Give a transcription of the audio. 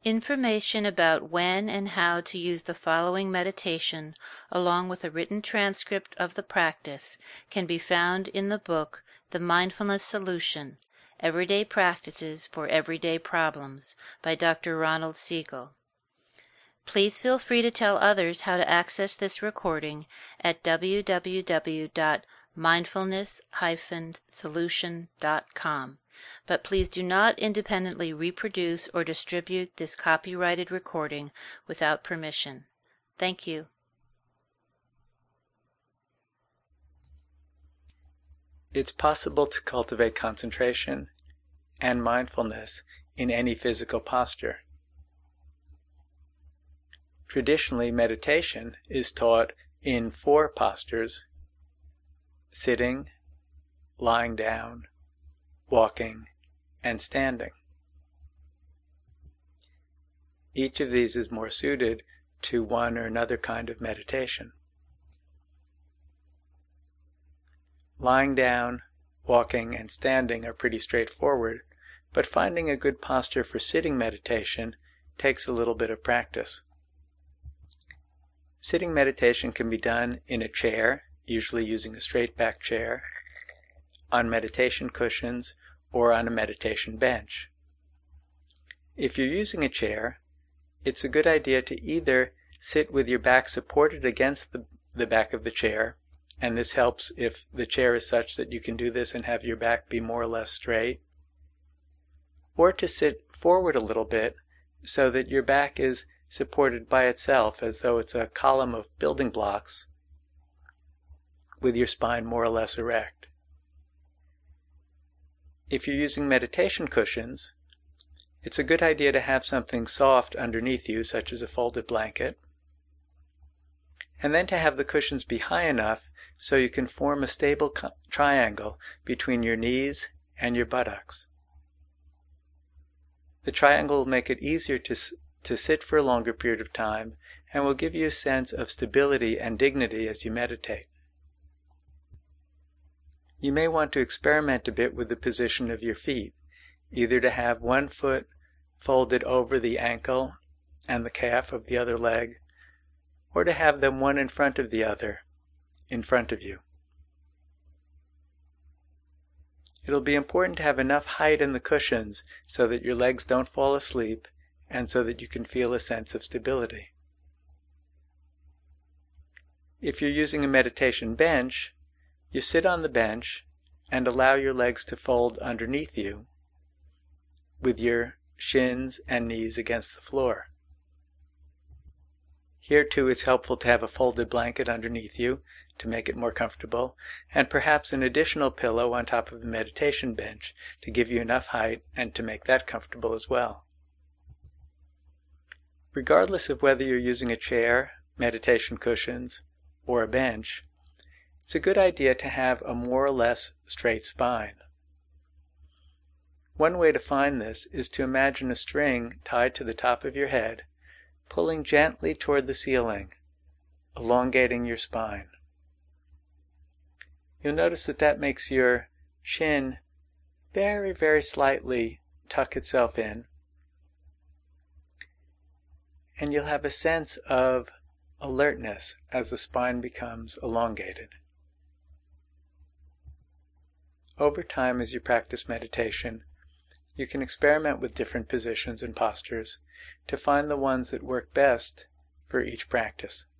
Information about when and how to use the following meditation, along with a written transcript of the practice, can be found in the book The Mindfulness Solution: Everyday Practices for Everyday Problems by Dr. Ronald Siegel. Please feel free to tell others how to access this recording at www.mindfulness-solution.com. But please do not independently reproduce or distribute this copyrighted recording without permission. Thank you. It's possible to cultivate concentration and mindfulness in any physical posture. Traditionally, meditation is taught in 4 postures: sitting, lying down, walking, and standing. Each of these is more suited to one or another kind of meditation. Lying down, walking, and standing are pretty straightforward, but finding a good posture for sitting meditation takes a little bit of practice. Sitting meditation can be done in a chair, usually using a straight back chair, on meditation cushions, or on a meditation bench. If you're using a chair, it's a good idea to either sit with your back supported against the back of the chair, and this helps if the chair is such that you can do this and have your back be more or less straight, or to sit forward a little bit so that your back is supported by itself as though it's a column of building blocks with your spine more or less erect. If you're using meditation cushions, it's a good idea to have something soft underneath you, such as a folded blanket, and then to have the cushions be high enough so you can form a stable triangle between your knees and your buttocks. The triangle will make it easier to sit for a longer period of time and will give you a sense of stability and dignity as you meditate. You may want to experiment a bit with the position of your feet, either to have one foot folded over the ankle and the calf of the other leg, or to have them one in front of the other, in front of you. It'll be important to have enough height in the cushions so that your legs don't fall asleep and so that you can feel a sense of stability. If you're using a meditation bench, you sit on the bench and allow your legs to fold underneath you with your shins and knees against the floor. Here too it's helpful to have a folded blanket underneath you to make it more comfortable, and perhaps an additional pillow on top of the meditation bench to give you enough height and to make that comfortable as well. Regardless of whether you're using a chair, meditation cushions, or a bench, it's a good idea to have a more or less straight spine. One way to find this is to imagine a string tied to the top of your head, pulling gently toward the ceiling, elongating your spine. You'll notice that makes your chin very, very slightly tuck itself in, and you'll have a sense of alertness as the spine becomes elongated. Over time, as you practice meditation, you can experiment with different positions and postures to find the ones that work best for each practice.